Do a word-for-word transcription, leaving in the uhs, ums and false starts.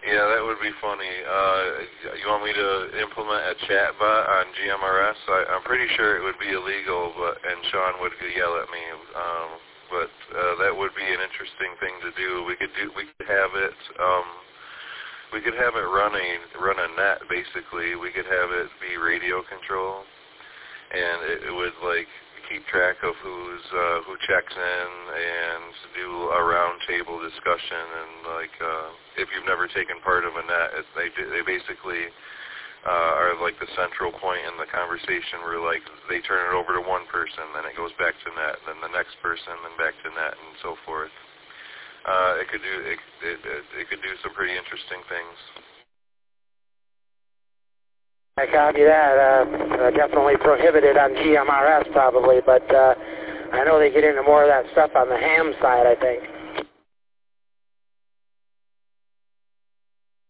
Yeah, that would be funny. Uh, you want me to implement a chat bot on G M R S? I, I'm pretty sure it would be illegal, but and Sean would yell at me. Um, but uh, that would be an interesting thing to do. We could do. We could have it. Um, we could have it run a run a net. Basically, we could have it be radio control, and it, it would like keep track of who's uh, who checks in and do a round table discussion. And like uh, if you've never taken part of a net, it, they do, they basically uh, are like the central point in the conversation where like they turn it over to one person, then it goes back to net, then the next person, then back to net, and so forth. Uh, it could do it, it, it, it could do some pretty interesting things. I copy that. Uh, uh, definitely prohibited on G M R S probably, but uh, I know they get into more of that stuff on the ham side, I think.